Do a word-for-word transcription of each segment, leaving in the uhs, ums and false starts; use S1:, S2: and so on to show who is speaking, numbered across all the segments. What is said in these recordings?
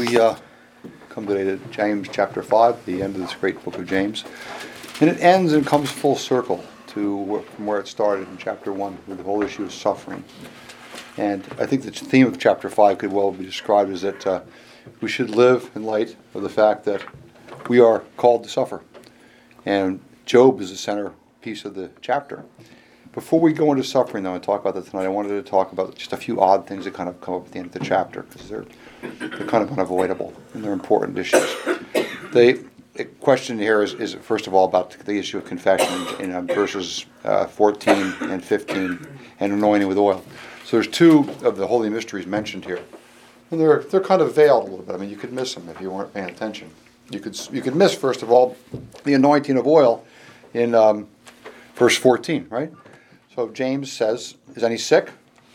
S1: We uh, come today to James chapter five, the end of this great book of James. And it ends and comes full circle to from where it started in chapter one, with the whole issue of suffering. And I think the theme of chapter five could well be described as that uh, we should live in light of the fact that we are called to suffer. And Job is the centerpiece of the chapter. Before we go into suffering, though, and talk about that tonight, I wanted to talk about just a few odd things that kind of come up at the end of the chapter, because they're, they're kind of unavoidable, and they're important issues. The question here is, is first of all, about the issue of confession in uh, verses uh, fourteen and fifteen, and anointing with oil. So there's two of the holy mysteries mentioned here. And they're they're kind of veiled a little bit. I mean, you could miss them if you weren't paying attention. You could you could miss, first of all, the anointing of oil in um, verse fourteen, right? So James says, is any sick?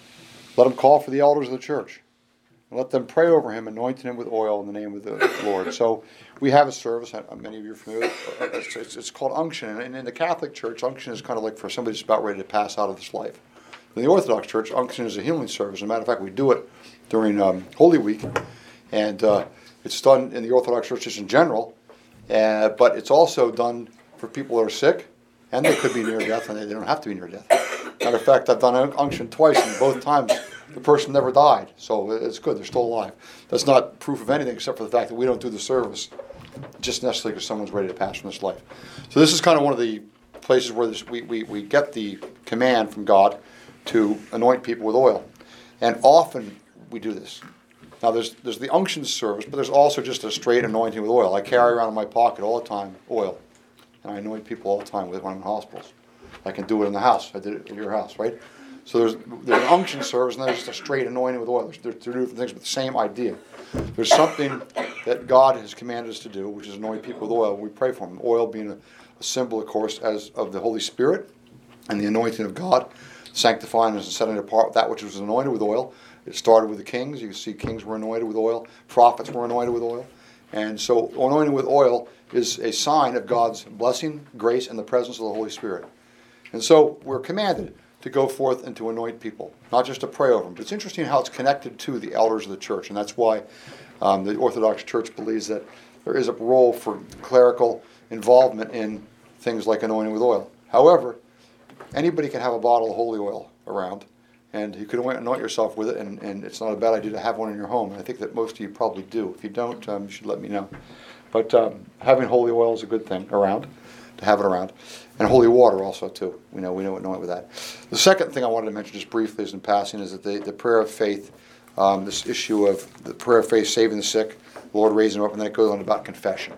S1: Let him call for the elders of the church. And let them pray over him, anointing him with oil in the name of the Lord. So we have a service, many of you are familiar with, it's, it's, it's called unction. And in the Catholic Church, unction is kind of like for somebody who's about ready to pass out of this life. In the Orthodox Church, unction is a healing service. As a matter of fact, we do it during um, Holy Week. And uh, it's done in the Orthodox Church just in general. Uh, but it's also done for people that are sick. And they could be near death, and they, they don't have to be near death. Matter of fact, I've done unction twice, and both times the person never died. So it's good, they're still alive. That's not proof of anything except for the fact that we don't do the service just necessarily because someone's ready to pass from this life. So this is kind of one of the places where this, we, we, we get the command from God to anoint people with oil. And often we do this. Now there's there's the unction service, but there's also just a straight anointing with oil. I carry around in my pocket all the time oil. And I anoint people all the time with it when I'm in hospitals. I can do it in the house. I did it in your house, right? So there's there's an unction service, and there's just a straight anointing with oil. There's, there's two different things, but the same idea. There's something that God has commanded us to do, which is anoint people with oil. We pray for them. Oil being a, a symbol, of course, as of the Holy Spirit and the anointing of God, sanctifying us and setting apart that which was anointed with oil. It started with the kings. You can see kings were anointed with oil. Prophets were anointed with oil. And so anointing with oil is a sign of God's blessing, grace, and the presence of the Holy Spirit. And so we're commanded to go forth and to anoint people, not just to pray over them. But it's interesting how it's connected to the elders of the church, and that's why um, the Orthodox Church believes that there is a role for clerical involvement in things like anointing with oil. However, anybody can have a bottle of holy oil around, and you could anoint yourself with it, and, and it's not a bad idea to have one in your home. And I think that most of you probably do. If you don't, um, you should let me know. But um, having holy oil is a good thing around, to have it around. And holy water also, too. We know we know anoint with that. The second thing I wanted to mention just briefly as in passing is that the, the prayer of faith, um, this issue of the prayer of faith saving the sick, the Lord raising them up, and then it goes on about confession.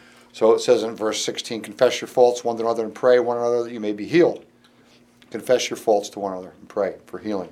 S1: So it says in verse sixteen, confess your faults one to another and pray one another that you may be healed. Confess your faults to one another and pray for healing.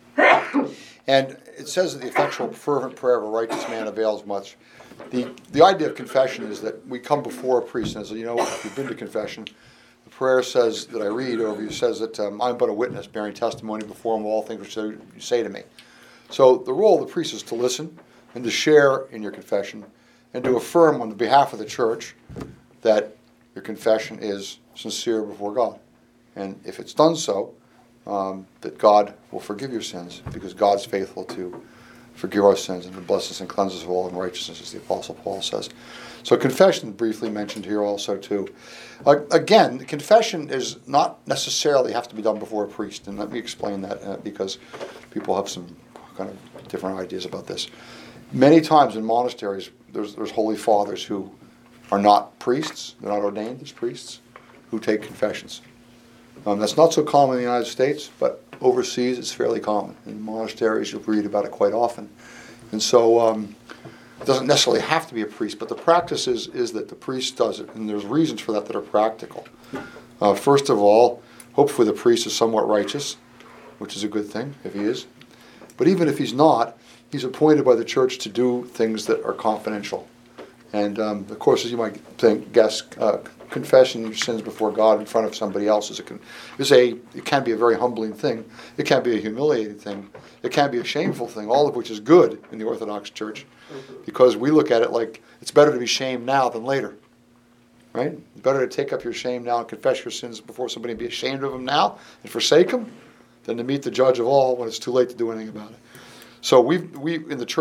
S1: And it says that the effectual fervent prayer of a righteous man avails much. The the idea of confession is that we come before a priest and says, you know, if you've been to confession, the prayer says that I read over you says that um, I'm but a witness bearing testimony before him of all things which you say to me. So the role of the priest is to listen and to share in your confession and to affirm on the behalf of the church that your confession is sincere before God. And if it's done so, um, that God will forgive your sins, because God's faithful to forgive our sins and to bless us and cleanse us of all unrighteousness, as the Apostle Paul says. So confession briefly mentioned here also too. Uh, again, confession is not necessarily have to be done before a priest, and let me explain that uh, because people have some kind of different ideas about this. Many times in monasteries, there's, there's holy fathers who are not priests, they're not ordained as priests, who take confessions. Um, that's not so common in the United States, but overseas it's fairly common. In monasteries you'll read about it quite often. And so um, it doesn't necessarily have to be a priest, but the practice is, is that the priest does it, and there's reasons for that that are practical. Uh, first of all, hopefully the priest is somewhat righteous, which is a good thing if he is. But even if he's not, he's appointed by the church to do things that are confidential. And um, of course, as you might think, guess, uh, confessing your sins before God in front of somebody else is a, is a, it can be a very humbling thing. It can be a humiliating thing. It can be a shameful thing, all of which is good in the Orthodox Church, because we look at it like it's better to be shamed now than later. Right? It's better to take up your shame now and confess your sins before somebody and be ashamed of them now and forsake them than to meet the judge of all when it's too late to do anything about it. So we we in the church have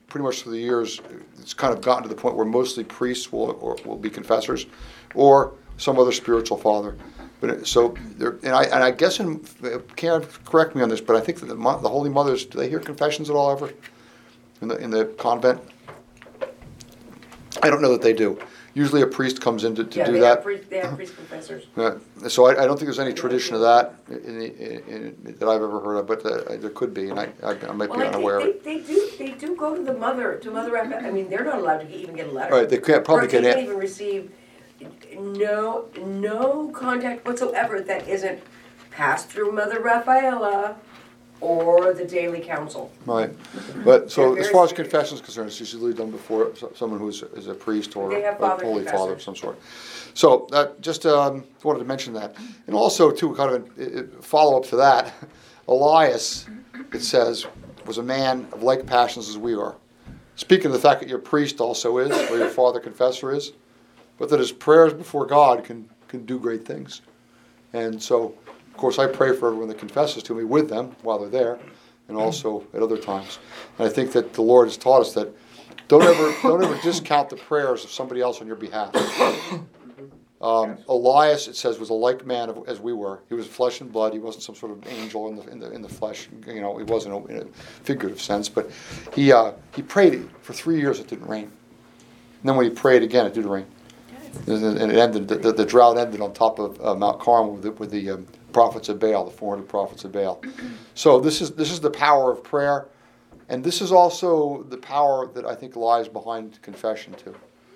S1: pretty much through the years, it's kind of gotten to the point where mostly priests will or will be confessors, or some other spiritual father. But it, so there, and I and I guess in can't correct me on this, but I think that the, the Holy Mothers, do they hear confessions at all ever in the in the convent? I don't know that they do. Usually a priest comes in to, to
S2: yeah,
S1: do
S2: they
S1: that.
S2: Have priest, they have priest confessors.
S1: Yeah. So I, I don't think there's any tradition of that in, in, in, that I've ever heard of, but uh, there could be, and I, I, I might
S2: Well,
S1: be
S2: I
S1: unaware of
S2: think
S1: it.
S2: they, they do. They do go to the mother, to Mother Raphael. I mean, they're not allowed to even get a letter.
S1: Right, they can't probably
S2: or
S1: get
S2: they can't
S1: in.
S2: even receive no no contact whatsoever that isn't passed through Mother Raphaela or the daily council.
S1: Right, but so
S2: They're
S1: as
S2: very
S1: far as
S2: serious.
S1: confession is concerned, it's usually done before so- someone who is, is a priest or
S2: They have
S1: a
S2: father
S1: holy father of
S2: confessors.
S1: some sort. So that just um, wanted to mention that, and also too, kind of a, a follow up to that, Elias, it says, was a man of like passions as we are. Speaking of the fact that your priest also is, or your father confessor is, but that his prayers before God can can do great things, and so. Of course, I pray for everyone that confesses to me with them while they're there, and also at other times. And I think that the Lord has taught us that don't ever don't ever discount the prayers of somebody else on your behalf. Um, Elias, it says, was a like man of, as we were. He was flesh and blood. He wasn't some sort of angel in the in the in the flesh. You know, he wasn't a, in a figurative sense, but he uh, he prayed for three years. It didn't rain, and then when he prayed again, it did rain. And it ended. The, the drought ended on top of uh, Mount Carmel with the, with the um, prophets of Baal, the four hundred prophets of Baal. So this is this is the power of prayer, and this is also the power that I think lies behind confession too.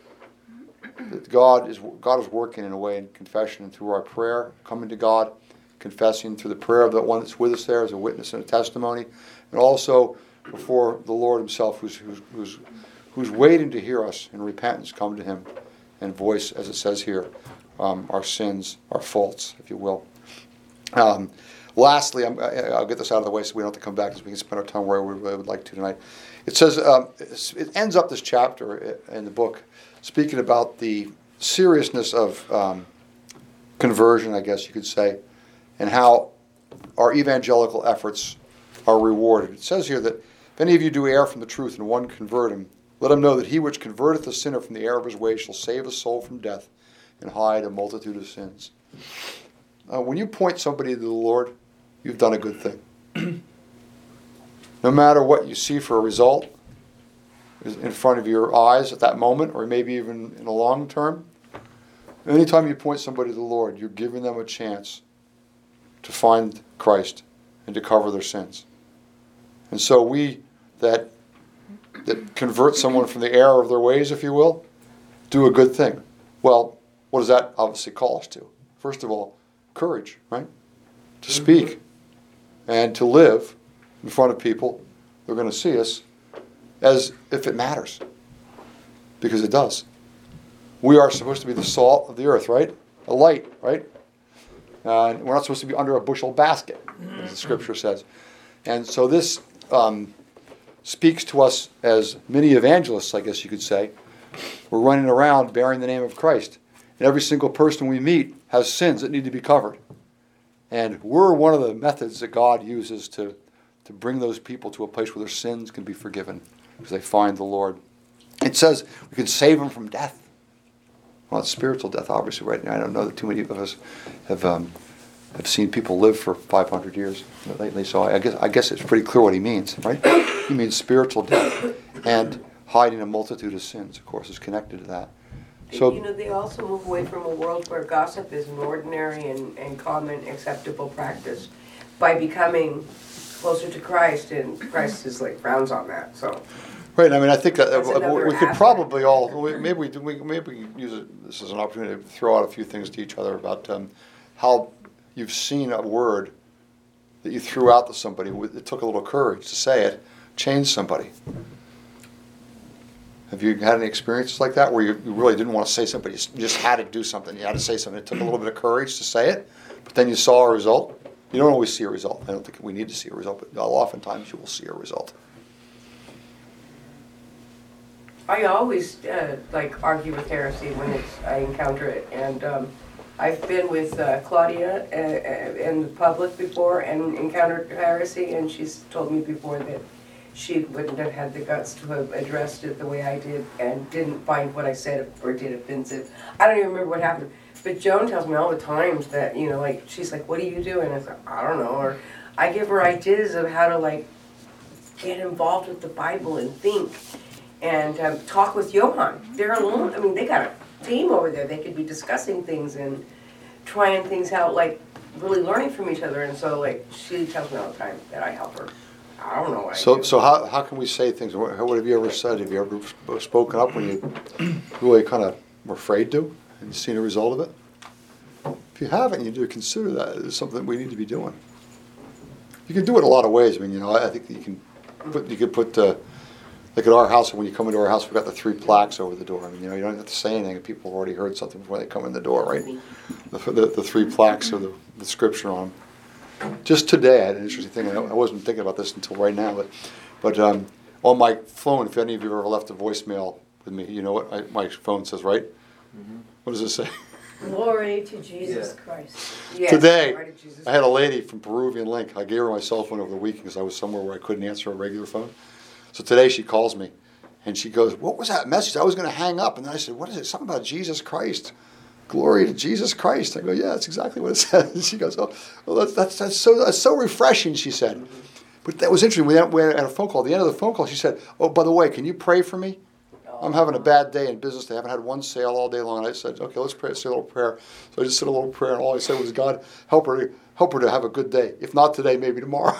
S1: That God is God is working in a way in confession and through our prayer, coming to God, confessing through the prayer of the one that's with us there as a witness and a testimony, and also before the Lord Himself, who's who's who's, who's waiting to hear us in repentance, come to Him and voice, as it says here, um, our sins, our faults, if you will. Um, lastly, I'm, I'll get this out of the way so we don't have to come back because we can spend our time where we really would like to tonight. It says, um, it ends up this chapter in the book speaking about the seriousness of um, conversion, I guess you could say, and how our evangelical efforts are rewarded. It says here that if any of you do err from the truth and one convert him, let him know that he which converteth a sinner from the error of his way shall save a soul from death and hide a multitude of sins. Uh, when you point somebody to the Lord, you've done a good thing. No matter what you see for a result is in front of your eyes at that moment, or maybe even in the long term, anytime you point somebody to the Lord, you're giving them a chance to find Christ and to cover their sins. And so we that that convert someone from the error of their ways, if you will, do a good thing. Well, what does that obviously call us to? First of all, courage, right? To speak and to live in front of people who are going to see us as if it matters. Because it does. We are supposed to be the salt of the earth, right? A light, right? Uh, and we're not supposed to be under a bushel basket, as the scripture says. And so this um, speaks to us as mini evangelists, I guess you could say. We're running around bearing the name of Christ. And every single person we meet has sins that need to be covered. And we're one of the methods that God uses to, to bring those people to a place where their sins can be forgiven because they find the Lord. It says we can save them from death. Well, it's spiritual death, obviously, right now. I don't know that too many of us have um, have seen people live for five hundred years lately, so I guess I guess it's pretty clear what he means, right? He means spiritual death, and hiding a multitude of sins, of course, is connected to that. So,
S2: you know, they also move away from a world where gossip is an ordinary and, and common acceptable practice by becoming closer to Christ, and Christ is like frowns on that. So,
S1: right. I mean, I think that
S2: That's
S1: uh,
S2: another
S1: we could
S2: aspect.
S1: probably all we, maybe we, we maybe we can use it, this as an opportunity to throw out a few things to each other about um, how you've seen a word that you threw out to somebody. It took a little courage to say it, changed somebody. Have you had any experiences like that where you, you really didn't want to say something, you just had to do something, you had to say something, it took a little bit of courage to say it, but then you saw a result? You don't always see a result. I don't think we need to see a result, but oftentimes you will see a result.
S2: I always uh, like argue with heresy when it's, I encounter it, and um, I've been with uh, Claudia uh, uh, in the public before and encountered heresy, and she's told me before that she wouldn't have had the guts to have addressed it the way I did and didn't find what I said or did offensive. I don't even remember what happened. But Joan tells me all the times that, you know, like, she's like, what do you do? And I was like, I don't know. Or I give her ideas of how to, like, get involved with the Bible and think and um, talk with Johann. They're alone. I mean, they got a team over there. They could be discussing things and trying things out, like, really learning from each other. And so, like, she tells me all the time that I help her. I don't know what
S1: So,
S2: I do.
S1: so how, how can we say things? What, what have you ever said? Have you ever sp- spoken up when you really kind of were afraid to and seen a result of it? If you haven't, you do consider that as something we need to be doing. You can do it a lot of ways. I mean, you know, I think that you can put, you could put, uh, like at our house, when you come into our house, we've got the three plaques over the door. I mean, you know, you don't have to say anything. People have already heard something before they come in the door, right? The, the, the three plaques of the, the scripture on them. Just today, I had an interesting thing. I wasn't thinking about this until right now, but, but um, on my phone, if any of you have ever left a voicemail with me, you know what I, my phone says, right? Mm-hmm. What does it say?
S3: Glory to Jesus
S4: Yeah.
S3: Christ.
S2: Yes,
S1: Today,
S2: right, Jesus.
S1: I had a lady from Peruvian Link. I gave her my cell phone over the weekend because I was somewhere where I couldn't answer a regular phone. So today she calls me, and she goes, what was that message? I was going to hang up. And then I said, what is it? Something about Jesus Christ. Glory to Jesus Christ. I go, yeah, that's exactly what it says. And she goes, oh, well, that's, that's, that's, so, that's so refreshing, she said. But that was interesting. We had, we had a phone call. At the end of the phone call, she said, oh, by the way, can you pray for me? I'm having a bad day in business. They haven't had one sale all day long. And I said, okay, let's pray, say a little prayer. So I just said a little prayer, and all I said was, God, help her to, help her to have a good day. If not today, maybe tomorrow.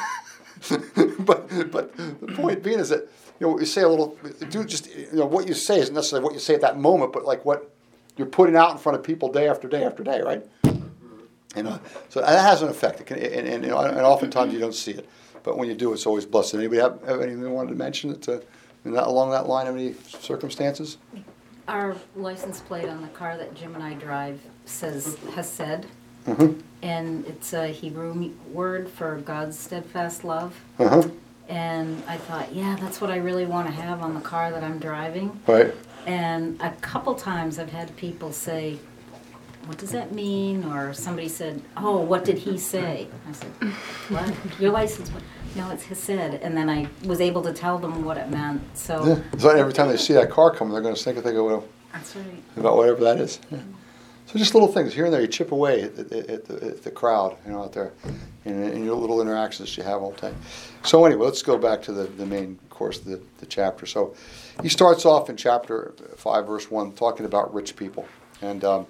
S1: but but the point being is that, you know, you say a little, do just, you know, what you say isn't necessarily what you say at that moment, but like what you're putting out in front of people day after day after day, right? You know, so that has an effect. It can, and, and, you know, and oftentimes you don't see it, but when you do, it's always blessed. Anybody have, have anything they wanted to mention that, uh, in that, along that line, any circumstances?
S3: Our license plate on the car that Jim and I drive says Hesed,
S1: Mm-hmm.
S3: and it's a Hebrew word for God's steadfast love.
S1: Uh-huh.
S3: And I thought, yeah, that's what I really want to have on the car that I'm driving.
S1: Right.
S3: And a couple times I've had people say, what does that mean? Or somebody said, oh, what did he say? I said, what? Your license plate? No, it's Hesed. And then I was able to tell them what it meant. So
S1: Yeah. So every time they see that car coming, they're going to think, they go, well,
S3: that's right.
S1: about whatever that is. Yeah. So just little things here and there, you chip away at, at, at, the, at the crowd, you know, out there, in, in your little interactions you have all the time. So anyway, let's go back to the, the main course of the, the chapter. So he starts off in chapter five, verse one, talking about rich people and um,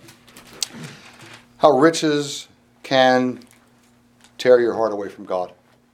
S1: how riches can tear your heart away from God.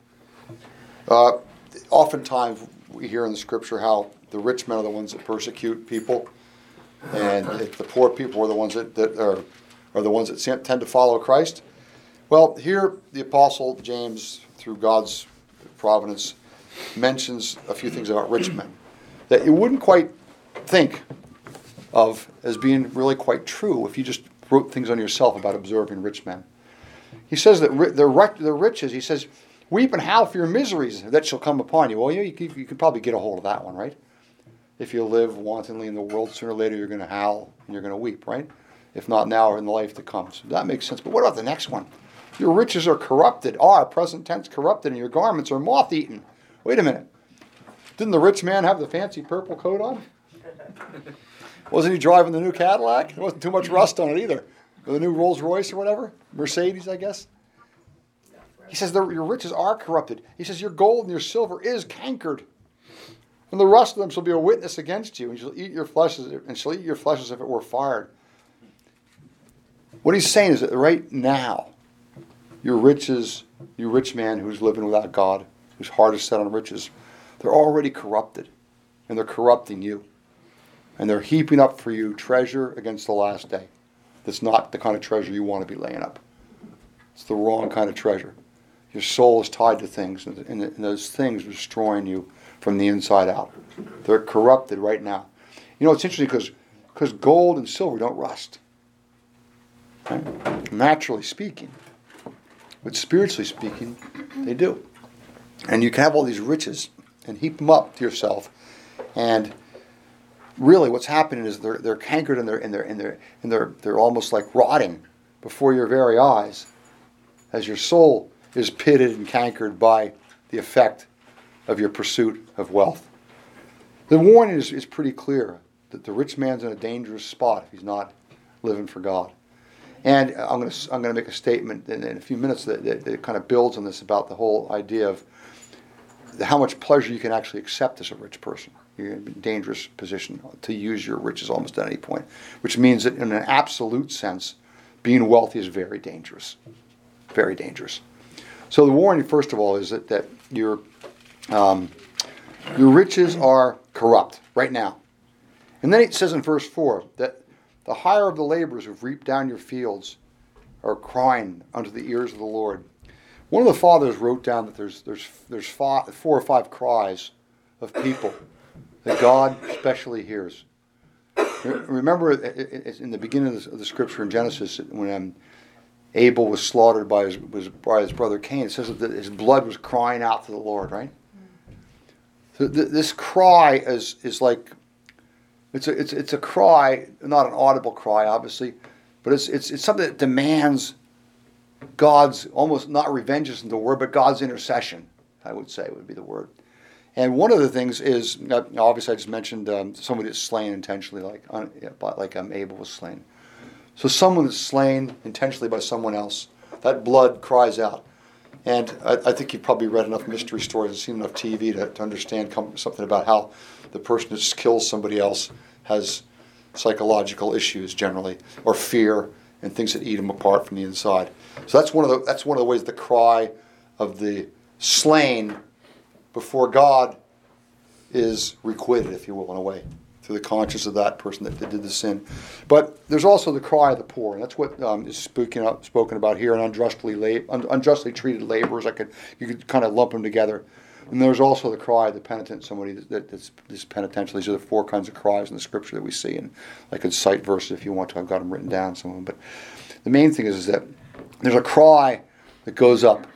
S1: Uh, oftentimes we hear in the scripture how the rich men are the ones that persecute people, and if the poor people are the ones that, that are, are the ones that tend to follow Christ. Well, here the Apostle James, through God's providence, mentions a few things about rich men that you wouldn't quite think of as being really quite true if you just wrote things on yourself about observing rich men. He says that ri- the, ri- the riches, he says, weep and howl for your miseries that shall come upon you. Well, you, you, you can probably get a hold of that one, right? If you live wantonly in the world, sooner or later you're going to howl and you're going to weep, right? If not now or in the life to come. So that makes sense. But what about the next one? Your riches are corrupted, are, present tense, corrupted, and your garments are moth-eaten. Wait a minute. Didn't the rich man have the fancy purple coat on? Wasn't he driving the new Cadillac? There wasn't too much rust on it either. Or the new Rolls Royce or whatever. Mercedes, I guess. He says your riches are corrupted. He says your gold and your silver is cankered. And the rust of them shall be a witness against you, and shall eat your flesh as if, and shall eat your flesh as if it were fired. What he's saying is that right now, your riches, you rich man who's living without God, whose heart is set on riches, they're already corrupted, and they're corrupting you. And they're heaping up for you treasure against the last day. That's not the kind of treasure you want to be laying up. It's the wrong kind of treasure. Your soul is tied to things, and, and those things are destroying you from the inside out. They're corrupted right now. You know, it's interesting because because gold and silver don't rust. Right? Naturally speaking. But spiritually speaking, they do. And you can have all these riches and heap them up to yourself. And really what's happening is they're they're cankered and they're and they're and they're and they're they're almost like rotting before your very eyes as your soul is pitted and cankered by the effect of your pursuit of wealth. The warning is, is pretty clear that the rich man's in a dangerous spot if he's not living for God. And I'm going to I'm going to make a statement in, in a few minutes that, that, that kind of builds on this about the whole idea of how much pleasure you can actually accept as a rich person. You're in a dangerous position to use your riches almost at any point, which means that in an absolute sense, being wealthy is very dangerous, very dangerous. So the warning, first of all, is that that your um, your riches are corrupt right now. And then it says in verse four that the hire of the laborers who've reaped down your fields are crying unto the ears of the Lord. One of the fathers wrote down that there's there's there's five, four or five cries of people that God especially hears. Remember, in the beginning of the scripture in Genesis, when um, Abel was slaughtered by his, was by his brother Cain, it says that his blood was crying out to the Lord, right? So th- this cry is is like it's a it's it's a cry, not an audible cry, obviously, but it's it's it's something that demands God's, almost not revenge isn't the word, but God's intercession, I would say would be the word. And one of the things is, obviously I just mentioned um, somebody that's slain intentionally, like like um, Abel was slain. So someone that's slain intentionally by someone else, that blood cries out. And I, I think you've probably read enough mystery stories and seen enough T V to, to understand com- something about how the person that kills somebody else has psychological issues generally, or fear, and things that eat them apart from the inside. So that's one of the that's one of the ways the cry of the slain before God is requited, if you will, in a way, through the conscience of that person that, that did the sin. But there's also the cry of the poor, and that's what um, is spoken up, spoken about here, and unjustly la- un- unjustly treated laborers. I could you could kind of lump them together. And there's also the cry of the penitent, somebody that, that, that's, that's penitential. These are the four kinds of cries in the scripture that we see, and I could cite verses if you want to. I've got them written down, some of them. But the main thing is, is that there's a cry that goes up.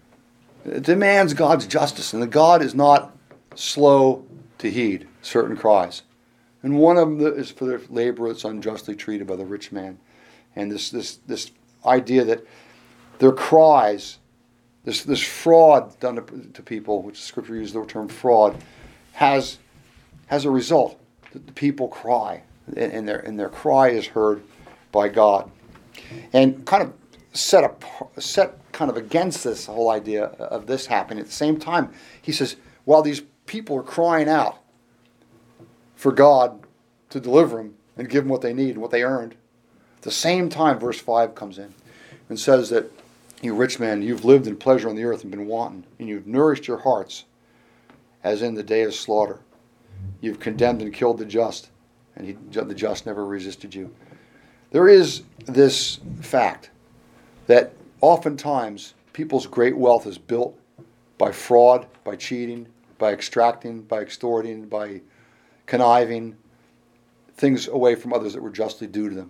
S1: It demands God's justice, and that God is not slow to heed certain cries. And one of them is for the laborer that's unjustly treated by the rich man. And this this this idea that their cries, this this fraud done to, to people, which the scripture uses the term fraud, has has a result. The people cry, and, and their and their cry is heard by God. And kind of set up set kind of against this whole idea of this happening. At the same time, he says, while these people are crying out for God to deliver them and give them what they need and what they earned, at the same time, verse five comes in and says that, you rich man, you've lived in pleasure on the earth and been wanton, and you've nourished your hearts as in the day of slaughter. You've condemned and killed the just, and he, the just never resisted you. There is this fact that oftentimes people's great wealth is built by fraud, by cheating, by extracting, by extorting, by conniving things away from others that were justly due to them.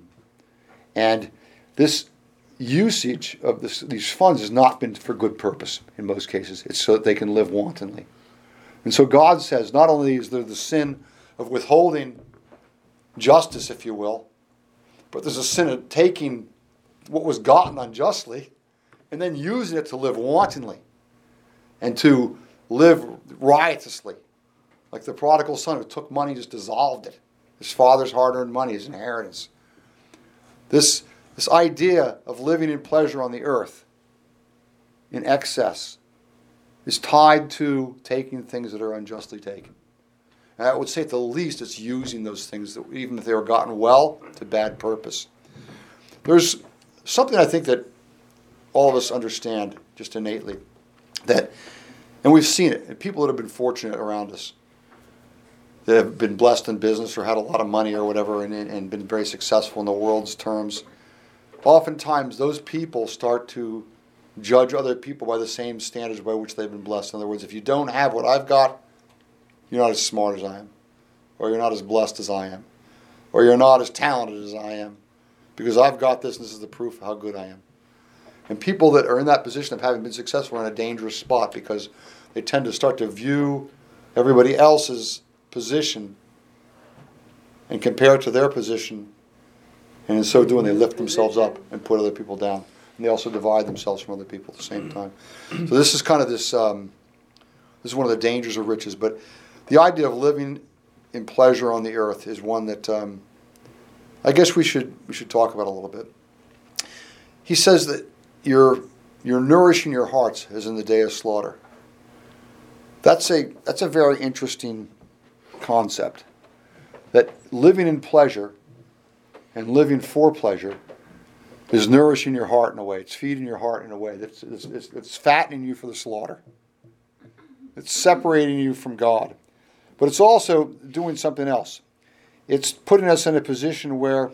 S1: And this usage of this, these funds has not been for good purpose in most cases. It's so that they can live wantonly. And so God says not only is there the sin of withholding justice, if you will, but there's a sin of taking what was gotten unjustly and then using it to live wantonly and to live riotously. Like the prodigal son who took money and just dissolved it. His father's hard-earned money, his inheritance. This, this idea of living in pleasure on the earth in excess is tied to taking things that are unjustly taken. And I would say at the least it's using those things, that even if they were gotten well, to bad purpose. There's something I think that all of us understand just innately, that, and we've seen it, and people that have been fortunate around us, that have been blessed in business or had a lot of money or whatever and, and been very successful in the world's terms, oftentimes those people start to judge other people by the same standards by which they've been blessed. In other words, if you don't have what I've got, you're not as smart as I am, or you're not as blessed as I am, or you're not as talented as I am, because I've got this and this is the proof of how good I am. And people that are in that position of having been successful are in a dangerous spot because they tend to start to view everybody else's position and compare it to their position, and in so doing they lift themselves up and put other people down, and they also divide themselves from other people at the same time. So this is kind of this um, This is one of the dangers of riches. But the idea of living in pleasure on the earth is one that um, I guess we should we should talk about a little bit. He says that you're you're nourishing your hearts as in the day of slaughter. That's a that's a very interesting concept. That living in pleasure and living for pleasure is nourishing your heart in a way. It's feeding your heart in a way. That's it's, it's, it's fattening you for the slaughter. It's separating you from God. But it's also doing something else. It's putting us in a position where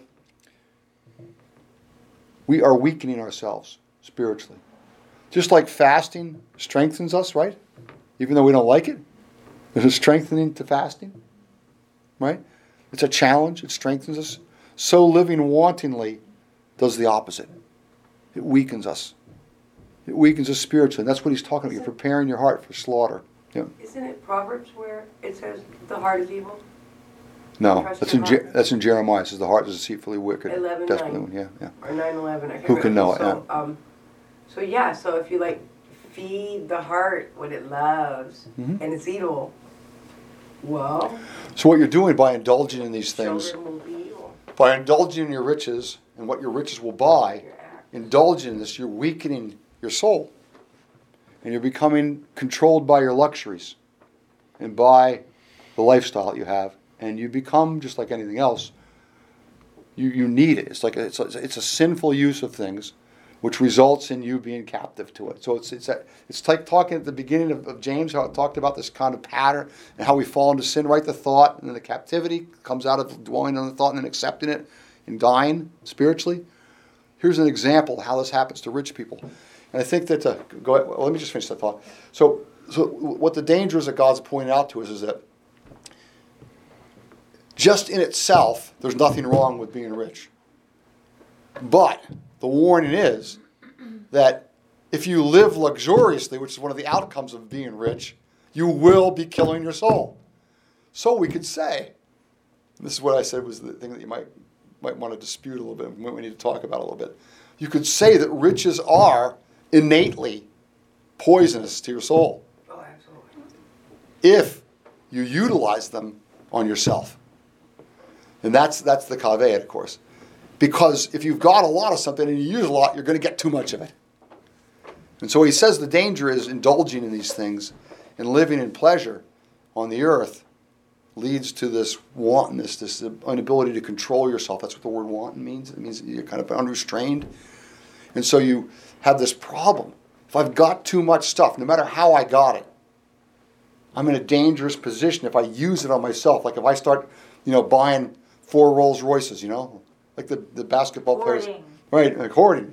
S1: we are weakening ourselves spiritually. Just like fasting strengthens us, right? Even though we don't like it. There's a strengthening to fasting, right? It's a challenge. It strengthens us. So living wantingly does the opposite. It weakens us. It weakens us spiritually. And that's what he's talking about. You're preparing your heart for slaughter. Yeah.
S2: Isn't it Proverbs where it says the heart is evil?
S1: No,
S2: Trust
S1: that's
S2: your
S1: in Je-
S2: heart.
S1: that's in Jeremiah. It says the heart is deceitfully wicked.
S2: eleven
S1: desperately,
S2: nine.
S1: yeah, yeah.
S2: Or nine eleven, I can't
S1: Who can
S2: remember.
S1: know it,
S2: So, um, so yeah, so if you like feed the heart what it loves
S1: Mhm.
S2: and it's evil, well,
S1: So what you're doing by indulging in these things,
S2: children will be evil.
S1: by indulging in your riches and what your riches will buy,
S2: Your act.
S1: indulging in this, you're weakening your soul. And you're becoming controlled by your luxuries and by the lifestyle that you have. And you become, just like anything else, you, you need it. It's like a, it's, a, it's a sinful use of things, which results in you being captive to it. So it's it's a, it's like talking at the beginning of, of James, how it talked about this kind of pattern and how we fall into sin, right? The thought and then the captivity comes out of dwelling on the thought and then accepting it and dying spiritually. Here's an example of how this happens to rich people. And I think that, uh, go ahead, well, let me just finish that thought. So, so what the danger is that God's pointing out to us is that just in itself, there's nothing wrong with being rich. But the warning is that if you live luxuriously, which is one of the outcomes of being rich, you will be killing your soul. So we could say, this is what I said was the thing that you might might want to dispute a little bit, we need to talk about a little bit. You could say that riches are innately poisonous to your soul
S2: Oh, absolutely.
S1: if you utilize them on yourself. And that's that's the caveat, of course. Because if you've got a lot of something and you use a lot, you're going to get too much of it. And so he says the danger is indulging in these things and living in pleasure on the earth leads to this wantonness, this inability to control yourself. That's what the word wanton means. It means you're kind of unrestrained. And so you have this problem. If I've got too much stuff, no matter how I got it, I'm in a dangerous position if I use it on myself. Like if I start, you know, buying four Rolls Royces, you know, like the, the basketball players.
S3: Hoarding.
S1: Right, like hoarding.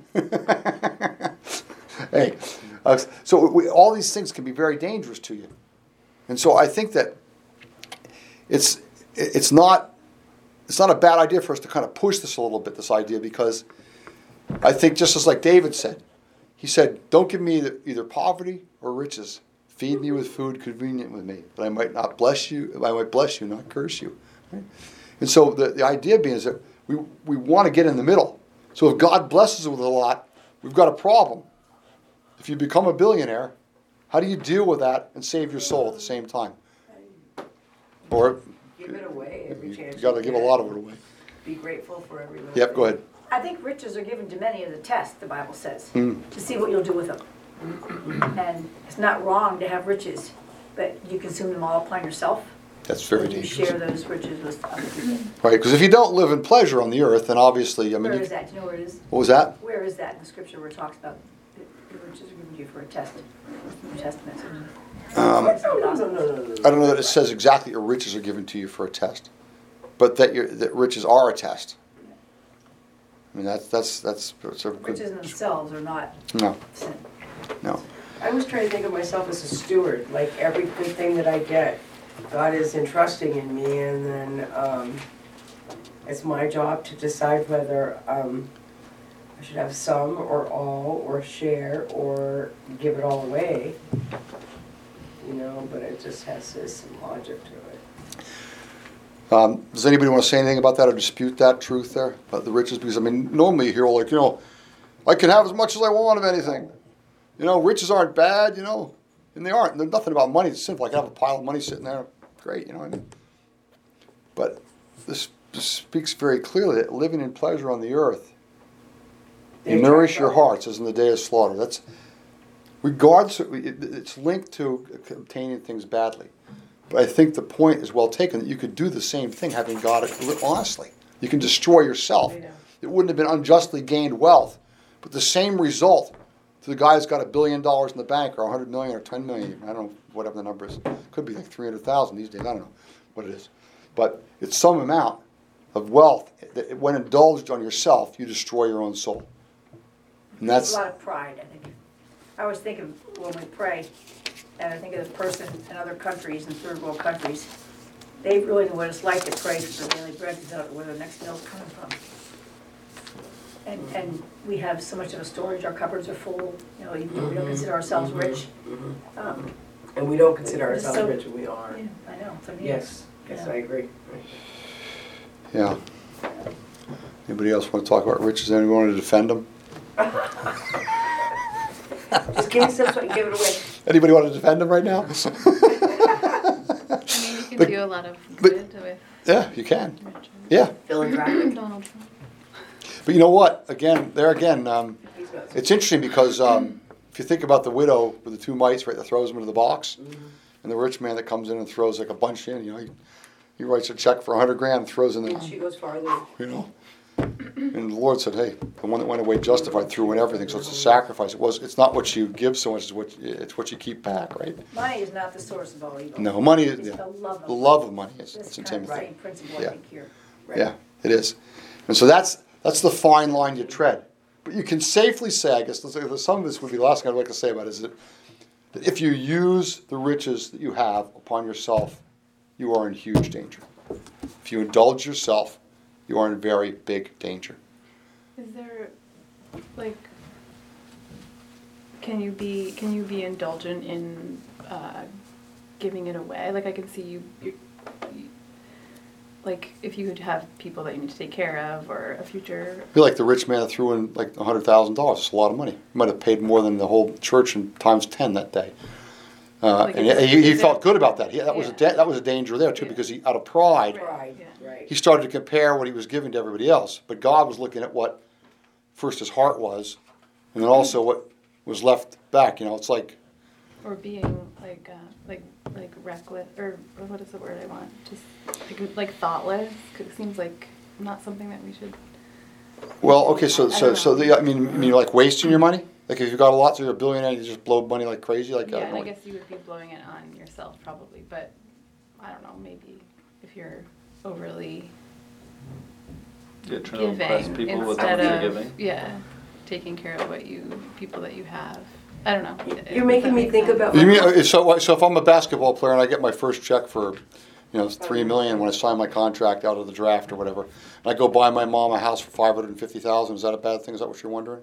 S1: Hey, uh, so we, all these things can be very dangerous to you. And so I think that it's it's not it's not a bad idea for us to kind of push this a little bit, this idea, because I think just as like David said, he said, don't give me either, either poverty or riches. Feed me with food convenient with me, but I might not bless you, I might bless you, not curse you. Right? And so the, the idea being is that we, we want to get in the middle. So if God blesses us with a lot, we've got a problem. If you become a billionaire, how do you deal with that and save your soul at the same time? Or
S2: Give it away every
S1: you,
S2: chance
S1: you got to
S2: you
S1: give a
S2: get.
S1: lot of it away.
S2: Be grateful for every little
S1: Yep,
S2: thing.
S1: go ahead.
S4: I think riches are given to many as a test, the Bible says,
S1: Mm.
S4: to see what you'll do with them. And it's not wrong to have riches, but you consume them all upon yourself.
S1: That's very
S4: and you
S1: dangerous.
S4: share those riches with other people.
S1: Right, because if you don't live in pleasure on the earth, then obviously, I mean,
S4: Where
S1: you,
S4: is that? Do you know where it is?
S1: what was that?
S4: Where is that in the scripture where it talks about the the riches are given to you for a test? New Testament.
S1: Um,
S2: No, no, no, no, no, no.
S1: I don't know that it says exactly your riches are given to you for a test, but that your that riches are a test. I mean, that's that's that's, that's a good.
S4: Riches in themselves are not
S1: No,
S4: sin.
S1: no.
S2: I was trying to think of myself as a steward, like every good thing that I get, God is entrusting in me, and then um, it's my job to decide whether um, I should have some or all or share or give it all away. You know, but it just has this, some logic to it.
S1: Um, does anybody want to say anything about that or dispute that truth there about the riches? Because I mean, normally you hear like, you know, I can have as much as I want of anything. You know, riches aren't bad. You know, And they aren't. There's nothing about money. It's simple. I can have a pile of money sitting there. Great, you know what I mean? But this, this speaks very clearly that living in pleasure on the earth, you nourish your hearts as in the day of slaughter. That's regardless. It's linked to obtaining things badly. But I think the point is well taken that you could do the same thing having got it honestly. You can destroy yourself. It wouldn't have been unjustly gained wealth, but the same result to the guy who's got a billion dollars in the bank or a hundred million or ten million. I don't know, whatever the number is. Could be like three hundred thousand these days. I don't know what it is. But it's some amount of wealth that when indulged on yourself, you destroy your own soul. And
S4: It's
S1: that's
S4: a lot of pride, I think. I always think of when we pray, and I think of the person in other countries, in third world countries, they really know what it's like to pray for their daily bread to know where their next meal's coming from. And, and we have so much of a storage, our cupboards are full, you know, even though we don't consider ourselves rich. Um,
S2: And we don't consider
S4: It's
S2: ourselves
S4: so-
S2: rich, and we are.
S4: yeah, I know, for me.
S2: Yes, yes,
S4: Yeah.
S2: I agree.
S1: yeah. Anybody else want to talk about riches? Anyone want to defend them?
S2: Just give me some so I can give it away.
S1: Anybody want to defend them right now?
S5: I mean, you can
S1: But-
S5: do a lot of
S1: but-
S5: good with
S1: Yeah, you can.
S5: riches.
S1: Yeah,
S2: Philanthropic.
S5: Donald Trump.
S1: but you know what? Again, there again, um,
S2: He's not-
S1: it's interesting because um, if you think about the widow with the two mites, right, that throws them into the box, and the rich man that comes in and throws like a bunch in, you know, he, he writes a check for a hundred grand and throws in
S2: And
S1: the,
S2: she goes farther.
S1: you know. And the Lord said, "Hey, the one that went away justified threw in everything, so it's a sacrifice. It was. It's not what you give so much as what it's what you keep back, right?
S4: Money is not the source of all evil.
S1: No, money is
S4: It's
S1: yeah,
S4: the love of
S1: the love of money is
S4: This
S1: it's the
S4: kind
S1: same
S4: of
S1: thing.
S4: same principle, I
S1: Yeah.
S4: think, here.
S1: Yeah, it is. And so that's that's the fine line you tread. But you can safely say, I guess, some of this would be the last thing I'd like to say about it, is that, that if you use the riches that you have upon yourself, you are in huge danger. If you indulge yourself, you are in very big danger.
S5: Is there, like, can you be can you be indulgent in uh, giving it away? Like, I can see you, you, you, like, if you would have people that you need to take care of or a future.
S1: I feel like the rich man that threw in like a hundred thousand dollars. It's a lot of money. He might have paid more than the whole church in times ten that day. Uh,
S5: Like,
S1: and
S5: is it-
S1: he, he
S5: is
S1: felt
S5: it-
S1: good about that. He, that was a
S5: Yeah.
S1: da- that was a danger there too,
S5: Yeah.
S1: because he, out of pride,
S2: Pride,
S5: Yeah.
S2: right.
S1: he started to compare what he was giving to everybody else. But God was looking at what first his heart was, and then also what was left back. You know, it's like
S5: Or being like uh, like like reckless, or or what is the word I want? Just like, like thoughtless. 'Cause it seems like not something that we should.
S1: well, okay, so
S5: I
S1: so
S5: don't
S1: so
S5: know.
S1: the, I mean, I mean, like wasting your money. Like if you got a lot, so you're a billionaire, you just blow money like crazy. Like I
S5: Yeah,
S1: don't
S5: and I
S1: know.
S5: guess you would be blowing it on yourself probably, but I don't know. Maybe if you're overly
S6: Yeah, trying to impress
S5: giving
S6: people with
S5: instead
S6: how much you're
S5: of
S6: giving.
S5: yeah, taking care of what you people that you have. I don't know.
S2: You're
S5: If
S2: making
S5: that
S2: me
S5: makes
S2: think
S5: sense.
S2: about-
S1: You mean uh, so? So if I'm a basketball player and I get my first check for, you know, three million when I sign my contract out of the draft or whatever, and I go buy my mom a house for five hundred and fifty thousand, is that a bad thing? Is that what you're wondering?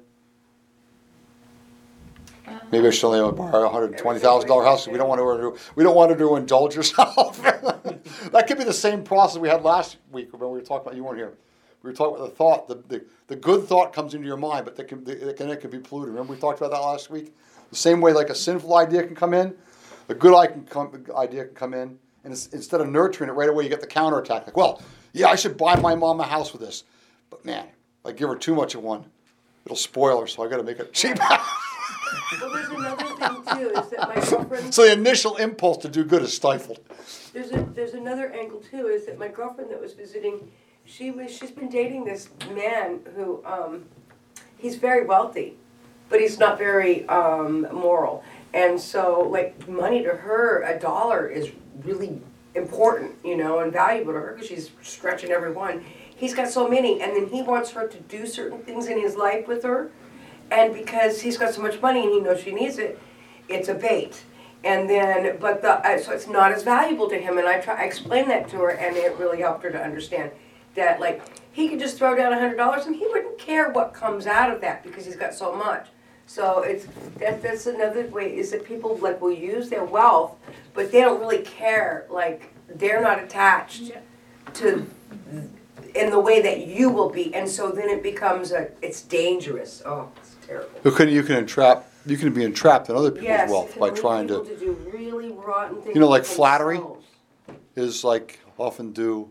S5: Uh,
S1: Maybe I should only borrow a hundred and twenty thousand dollar house. We don't want to. We don't want to do indulge yourself. That could be the same process we had last week when we were talking about. You weren't here. We were talking about the thought. The, the, the good thought comes into your mind, but that can, it can it can be polluted. Remember we talked about that last week. The same way, like a sinful idea can come in, a good idea can come, idea can come in, and it's, instead of nurturing it right away, you get the counterattack. Like, well, yeah, I should buy my mom a house with this, but man, I give her too much of one, it'll spoil her. So I got to make it cheap.
S2: Well, there's another thing too, is that my girlfriend,
S1: So the initial impulse to do good is stifled.
S2: there's a, there's another angle too, is that my girlfriend that was visiting, she was, she's been dating this man who, um, he's very wealthy, but he's not very, um, moral. And so, like, money to her, a dollar is really important, you know, and valuable to her because she's stretching every one. He's got so many, and then he wants her to do certain things in his life with her. And because he's got so much money and he knows she needs it, it's a bait. And then, but the, uh, so it's not as valuable to him. And I try, I explained that to her, and it really helped her to understand that, like, he could just throw down a hundred dollars and he wouldn't care what comes out of that because he's got so much. So it's that that's another way, is that people like will use their wealth, but they don't really care. Like, they're not attached
S4: Yeah.
S2: to in the way that you will be, and so then it becomes a it's dangerous. Oh, it's terrible.
S1: You can you can entrap you can be entrapped in other people's
S2: Yes,
S1: wealth
S2: it
S1: by
S2: can lead
S1: trying
S2: people
S1: to,
S2: to do really rotten things.
S1: You know, like
S2: with
S1: flattery?
S2: themselves.
S1: is like often due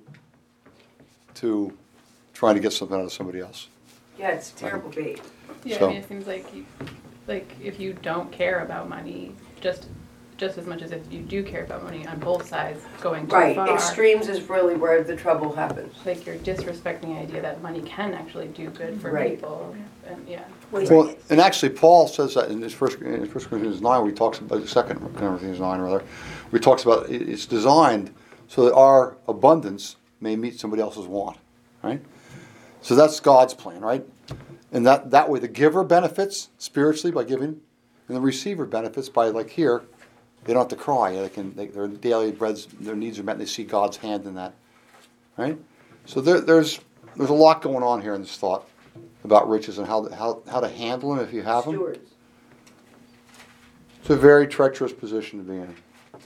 S1: to trying to get something out of somebody else.
S2: Yeah, it's terrible bait.
S5: Yeah,
S1: So-
S5: I mean, it seems like you, like if you don't care about money, just just as much as if you do care about money on both sides, going too
S2: Right,
S5: far.
S2: extremes is really where the trouble happens.
S5: Like you're disrespecting the idea that money can actually do good for
S2: Right.
S5: people, and yeah.
S1: Well, and actually, Paul says that in his first, in his first Corinthians nine, where he talks about the second Corinthians nine, rather, where he talks about it- it's designed so that our abundance may meet somebody else's want, right? So that's God's plan, right? And that, that way the giver benefits spiritually by giving, and the receiver benefits by, like here, they don't have to cry. They can, they, their daily breads, their needs are met, and they see God's hand in that, right? So there, there's there's a lot going on here in this thought about riches and how how how to handle them if you have them.
S2: Stewards.
S1: It's a very treacherous position to be in.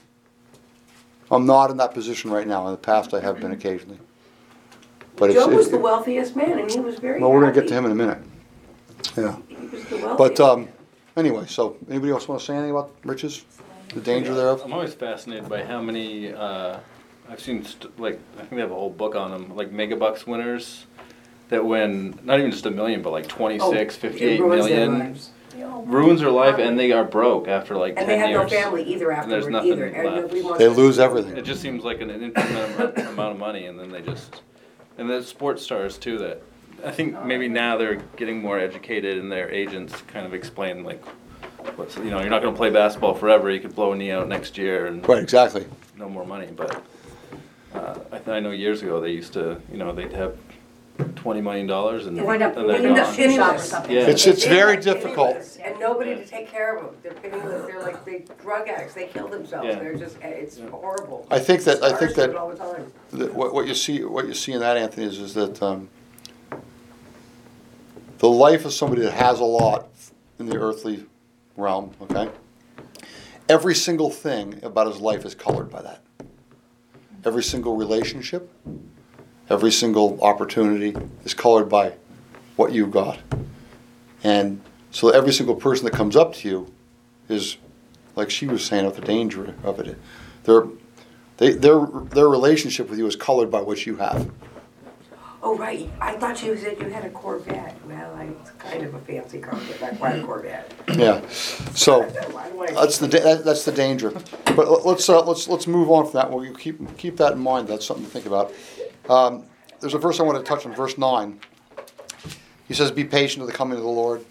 S1: I'm not in that position right now. In the past, I have been occasionally. But it's,
S2: Job was
S1: it,
S2: the wealthiest man, and he was very
S1: well, we're going to
S2: happy.
S1: get to him in a minute. Yeah.
S2: He was the wealthiest.
S1: But um, anyway, so anybody else want to say anything about riches? The danger thereof?
S6: I'm always fascinated by how many, uh, I've seen, st- like, I think they have a whole book on them, like Megabucks winners that win, not even just a million, but like twenty-six,
S2: Oh,
S6: fifty-eight
S2: it ruins their
S6: million.
S2: lives.
S6: Ruins their life and they are broke after like
S2: And
S6: ten
S2: they have
S6: years.
S2: no family either
S6: And there's
S2: afterward
S6: nothing
S2: either. And
S6: left.
S2: nobody wants
S1: They
S2: to-
S1: lose everything.
S6: It just seems like an infinite amount amount of money, and then they just, and the sports stars too. That I think maybe now they're getting more educated, and their agents kind of explain like, what's you know, you're not going to play basketball forever. You could blow a knee out next year, and
S1: Right, exactly.
S6: no more money. But uh, I, th- I know years ago they used to, you know, they'd have twenty million dollars, and,
S4: You wind up
S6: and they're
S4: in the
S6: gone.
S4: shoe shop or something.
S6: Yeah.
S1: It's it's
S2: They're
S1: very
S2: like
S1: difficult.
S2: penniless, and nobody to take care of them. They're penniless. They're like they drug addicts. They kill themselves.
S6: Yeah.
S2: They're just it's
S6: Yeah.
S2: horrible.
S1: I think that I think
S2: Stars do
S1: that
S2: it all the time.
S1: that what, what you see what you see in that, Anthony, is is that um, the life of somebody that has a lot in the earthly realm. Okay, every single thing about his life is colored by that. Every single relationship, every single opportunity is colored by what you've got, and so every single person that comes up to you is, like she was saying, of the danger of it. Their they, their their relationship with you is colored by what you have.
S2: Oh right, I thought you said you had a Corvette. Well, I, it's kind of a fancy car, but not quite a Corvette.
S1: Yeah, so
S2: Why do I-
S1: that's the da- that, that's the danger. But l- let's uh, let's let's move on from that. Well, you keep keep that in mind. That's something to think about. Um, there's a verse I want to touch on, verse nine. He says, "Be patient to the coming of the Lord.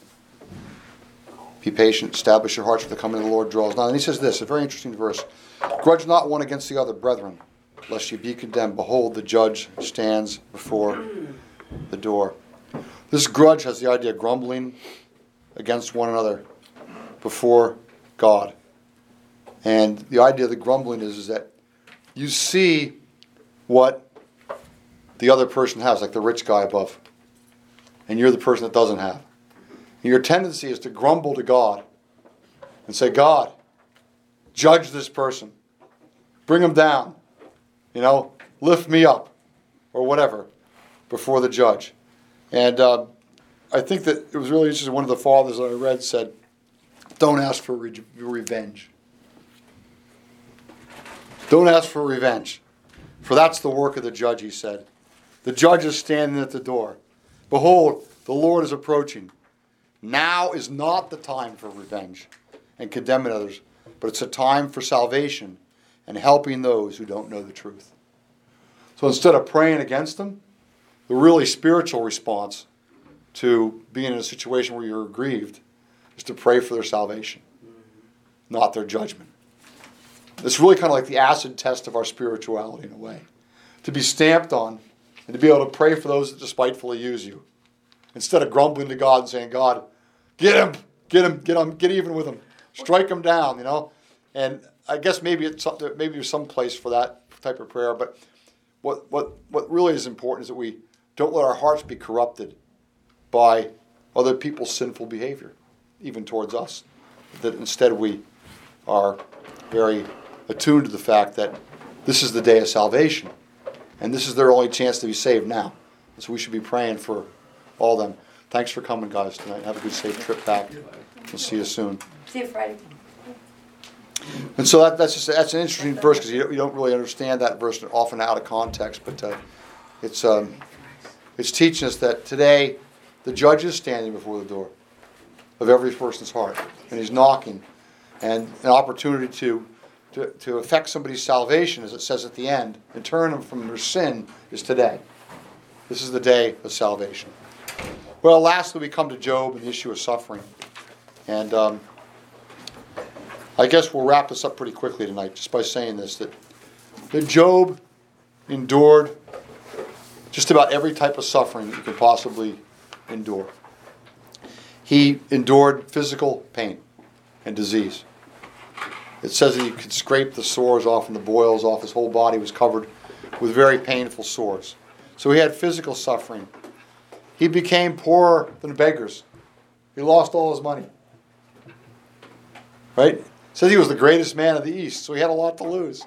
S1: Be patient, establish your hearts, for the coming of the Lord draws nigh." And he says this, a very interesting verse: "Grudge not one against the other, brethren, lest ye be condemned. Behold, the judge stands before the door." This grudge has the idea of grumbling against one another before God. And the idea of the grumbling is, is that you see what the other person has, like the rich guy above, and you're the person that doesn't have. And your tendency is to grumble to God and say, "God, judge this person. Bring him down. You know, lift me up," or whatever, before the judge. And uh, I think that it was really interesting. One of the fathers that I read said, "Don't ask for re- revenge. Don't ask for revenge. For that's the work of the judge," he said. "The judge is standing at the door. Behold, the Lord is approaching. Now is not the time for revenge and condemning others, but it's a time for salvation and helping those who don't know the truth." So instead of praying against them, the really spiritual response to being in a situation where you're aggrieved is to pray for their salvation, not their judgment. It's really kind of like the acid test of our spirituality in a way. To be stamped on and to be able to pray for those that despitefully use you. Instead of grumbling to God and saying, "God, get him, get him, get him, get even with him. Strike him down," you know. And I guess maybe it's something, maybe there's some place for that type of prayer, but what what what really is important is that we don't let our hearts be corrupted by other people's sinful behavior, even towards us. That instead we are very attuned to the fact that this is the day of salvation, and this is their only chance to be saved now. So we should be praying for all of them. thanks for coming, guys, tonight. Have a good, safe trip back. We'll see you soon.
S2: See you Friday.
S1: And so that, that's just that's an interesting verse because you, don't- you don't really understand that verse often out of context, but uh, it's um, it's teaching us that today the judge is standing before the door of every person's heart, and he's knocking, and an opportunity to to, to affect somebody's salvation, as it says at the end, and turn them from their sin is today. This is the day of salvation. Well, lastly, we come to Job and the issue of suffering, and. Um, I guess we'll wrap this up pretty quickly tonight just by saying this, that, that Job endured just about every type of suffering that you could possibly endure. He endured physical pain and disease. It says that he could scrape the sores off and the boils off. His whole body was covered with very painful sores. So he had physical suffering. He became poorer than beggars. He lost all his money. Right? Says he was the greatest man of the East, so he had a lot to lose.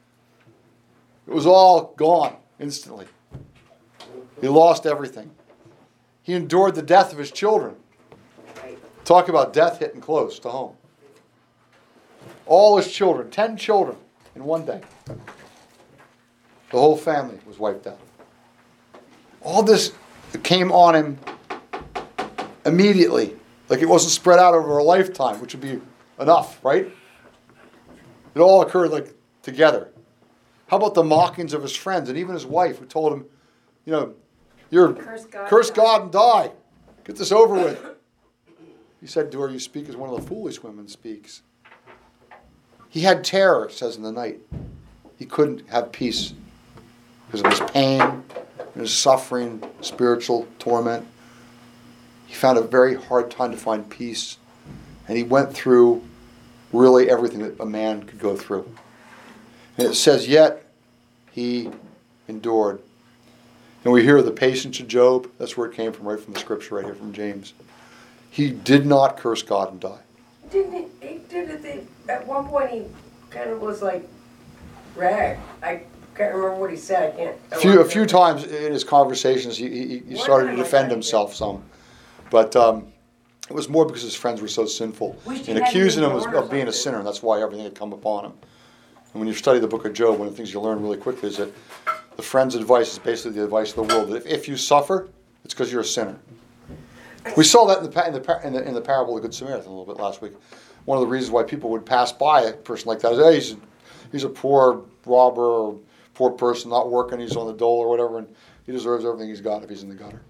S1: It was all gone instantly. He lost everything. He endured the death of his children. Talk about death hitting close to home. All his children, ten children in one day. The whole family was wiped out. All this came on him immediately. Like it wasn't spread out over a lifetime, which would be enough, right? It all occurred like together. How about the mockings of his friends and even his wife who told him, you know, you're
S4: Curse God.
S1: curse God and die. Get this over with. He said to her, you speak as one of the foolish women speaks. He had terror, it says in the night. He couldn't have peace because of his pain and his suffering, spiritual torment. He found a very hard time to find peace. And he went through really everything that a man could go through. And it says, yet he endured. And we hear the patience of Job. That's where it came from, right from the scripture right here from James. He did not curse God and die.
S2: Didn't he, he did it, they, at one point he kind of was like, rag. I can't remember what he said, I can't. I
S1: A few, a
S2: won't
S1: few
S2: remember.
S1: times in his conversations, he, he, he
S2: One
S1: started to
S2: time I
S1: defend
S2: thought he
S1: himself
S2: did.
S1: some. But um, it was more because his friends were so sinful
S2: Wished he
S1: and
S2: hadn't
S1: accusing
S2: been
S1: him of,
S2: born or
S1: of being a
S2: something.
S1: sinner, and that's why everything had come upon him. And when you study the book of Job, one of the things you learn really quickly is that the friend's advice is basically the advice of the world. That if, if you suffer, it's because you're a sinner. We saw that in the, pa- in, the, pa- in, the, in the parable of the Good Samaritan a little bit last week. One of the reasons why people would pass by a person like that is, hey, he's, he's a poor robber or poor person, not working, he's on the dole or whatever, and he deserves everything he's got if he's in the gutter.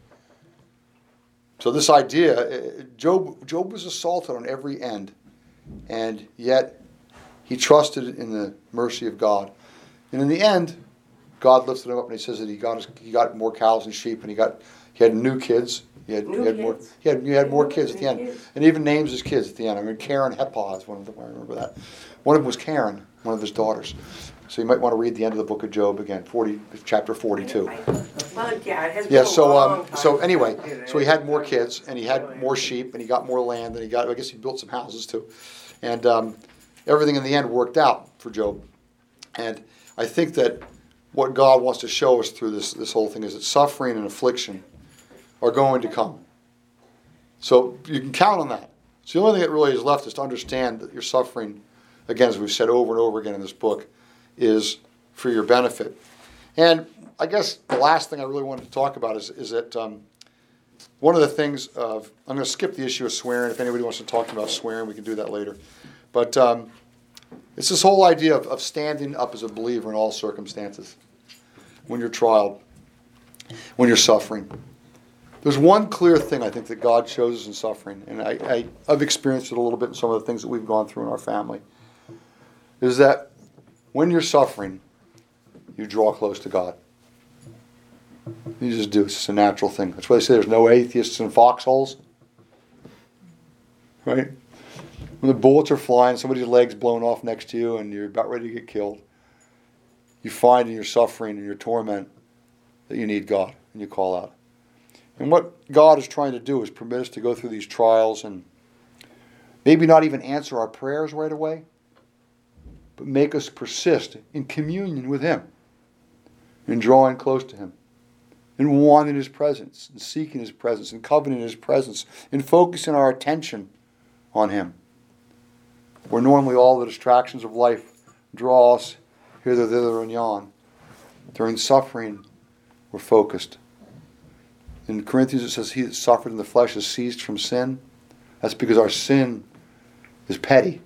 S1: So this idea, uh, Job, Job was assaulted on every end, and yet he trusted in the mercy of God. And in the end, God lifted him up, and he says that he got his, he got more cows and sheep, and he got he had new kids. He had,
S2: New
S1: he had more
S2: kids.
S1: he had he had more
S2: New
S1: kids at the end,
S2: kids.
S1: and he even names his kids at the end. I mean, Karen Heppah is one of them. I remember that. One of them was Karen, one of his daughters. So you might want to read the end of the book of Job again, forty, chapter forty-two.
S2: Well, yeah, it has been
S1: Yeah,
S2: a
S1: so
S2: long
S1: um,
S2: time
S1: so
S2: since I
S1: anyway,
S2: did it.
S1: so he had more kids, and he had more sheep, and he got more land, and he got, I guess he built some houses too. And um, everything in the end worked out for Job. And I think that what God wants to show us through this, this whole thing is that suffering and affliction are going to come. So you can count on that. So the only thing that really is left is to understand that your suffering, again, as we've said over and over again in this book, is for your benefit. And I guess the last thing I really wanted to talk about is, is that um, one of the things of, I'm going to skip the issue of swearing. If anybody wants to talk about swearing, we can do that later. But um, it's this whole idea of, of standing up as a believer in all circumstances. When you're trialed, when you're suffering. There's one clear thing I think that God shows us in suffering, and I, I, I've experienced it a little bit in some of the things that we've gone through in our family, is that when you're suffering, you draw close to God. You just do. It's just a natural thing. That's why they say there's no atheists in foxholes. Right? When the bullets are flying, somebody's leg's blown off next to you, and you're about ready to get killed, you find in your suffering and your torment that you need God, and you call out. And what God is trying to do is permit us to go through these trials and maybe not even answer our prayers right away, but make us persist in communion with Him, in drawing close to Him, in wanting His presence, in seeking His presence, in coveting His presence, in focusing our attention on Him. Where normally all the distractions of life draw us hither, thither, and yon. During suffering, we're focused. In Corinthians it says, he that suffered in the flesh is ceased from sin. That's because our sin is petty.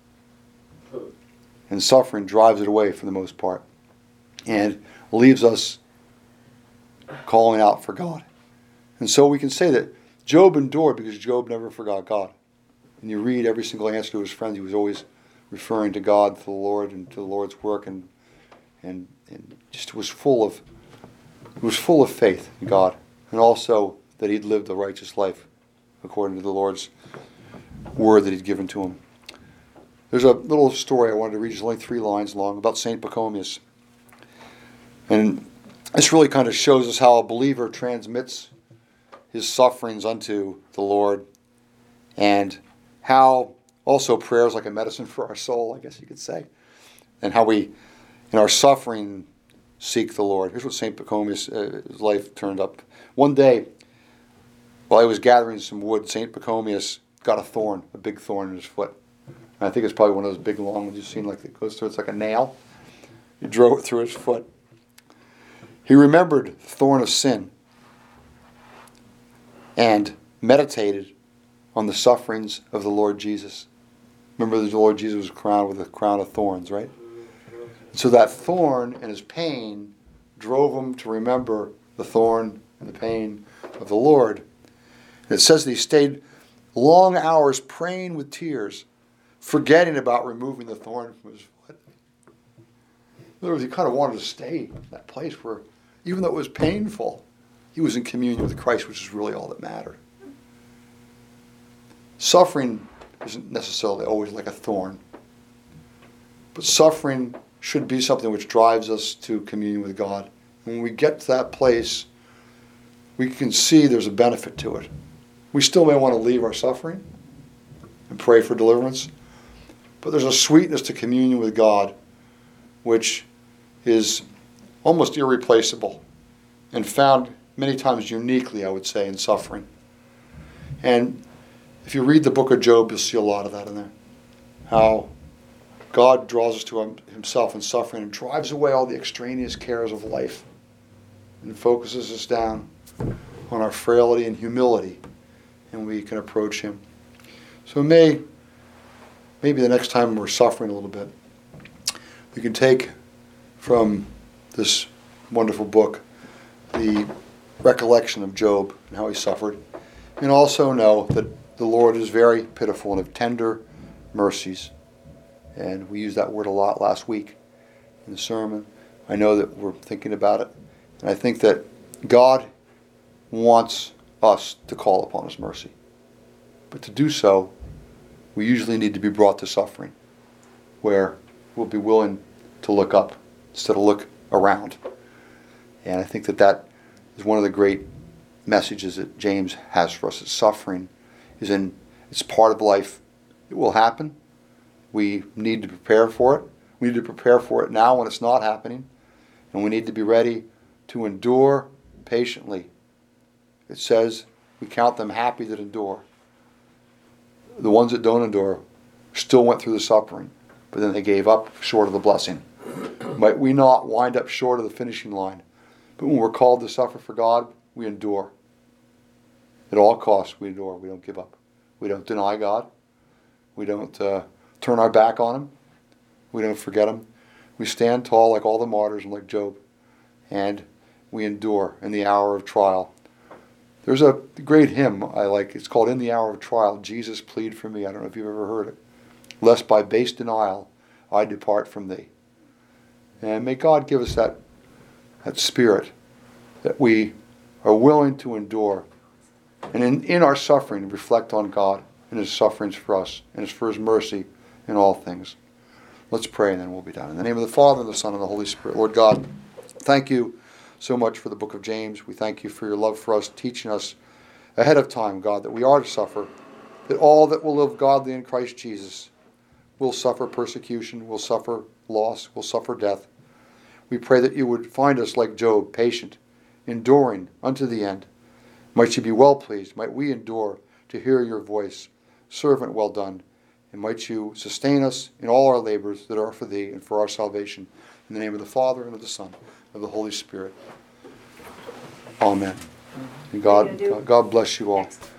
S1: And suffering drives it away for the most part. And leaves us calling out for God. And so we can say that Job endured because Job never forgot God. And you read every single answer to his friends, he was always referring to God, to the Lord, and to the Lord's work, and and, and just was full of was full of faith in God, and also that he'd lived a righteous life according to the Lord's word that he'd given to him. There's a little story I wanted to read, it's only three lines long, about Saint Pachomius. And this really kind of shows us how a believer transmits his sufferings unto the Lord, and how also prayer is like a medicine for our soul, I guess you could say, and how we, in our suffering, seek the Lord. Here's what Saint Pachomius' uh, his life turned up. One day, while he was gathering some wood, Saint Pachomius got a thorn, a big thorn in his foot. And I think it's probably one of those big long ones you've seen, like it goes through, it's like a nail. He drove it through his foot. He remembered the thorn of sin and meditated on the sufferings of the Lord Jesus. Remember, the Lord Jesus was crowned with a crown of thorns, right? So that thorn and his pain drove him to remember the thorn and the pain of the Lord. And it says that he stayed long hours praying with tears, forgetting about removing the thorn from his foot. In other words, he kind of wanted to stay in that place where, even though it was painful, he was in communion with Christ, which is really all that mattered. Suffering isn't necessarily always like a thorn, but suffering should be something which drives us to communion with God. When we get to that place, we can see there's a benefit to it. We still may want to leave our suffering and pray for deliverance, but there's a sweetness to communion with God which is almost irreplaceable and found many times uniquely, I would say, in suffering. And if you read the book of Job, you'll see a lot of that in there. How God draws us to himself in suffering and drives away all the extraneous cares of life and focuses us down on our frailty and humility, and we can approach him. So may, maybe the next time we're suffering a little bit, we can take from this wonderful book the recollection of Job and how he suffered, and also know that the Lord is very pitiful and of tender mercies. And we used that word a lot last week in the sermon. I know that we're thinking about it. And I think that God wants us to call upon his mercy. But to do so, we usually need to be brought to suffering, where we'll be willing to look up instead of look around. And I think that that is one of the great messages that James has for us. That suffering is in, it's part of life. It will happen. We need to prepare for it. We need to prepare for it now when it's not happening. And we need to be ready to endure patiently. It says, we count them happy that endure. The ones that don't endure still went through the suffering, but then they gave up short of the blessing. Might we not wind up short of the finishing line? But when we're called to suffer for God, we endure. At all costs, we endure. We don't give up. We don't deny God. We don't uh, turn our back on him. We don't forget him. We stand tall like all the martyrs and like Job. And we endure in the hour of trial. There's a great hymn I like. It's called In the Hour of Trial, Jesus Plead for Me. I don't know if you've ever heard it. Lest by base denial I depart from thee. And may God give us that, that spirit that we are willing to endure. And in, in our suffering, reflect on God and his sufferings for us and his for his mercy in all things. Let's pray and then we'll be done. In the name of the Father, and the Son, and the Holy Spirit. Lord God, thank you so much for the book of James. We thank you for your love for us, teaching us ahead of time, God, that we are to suffer, that all that will live godly in Christ Jesus will suffer persecution, will suffer loss, will suffer death. We pray that you would find us like Job, patient enduring unto the end. Might you be well pleased, might we endure to hear your voice, servant well done, and might you sustain us in all our labors that are for thee and for our salvation. In the name of the Father, and of the Son, and of the Holy Spirit. Amen. And God, God bless you all.
S4: Next.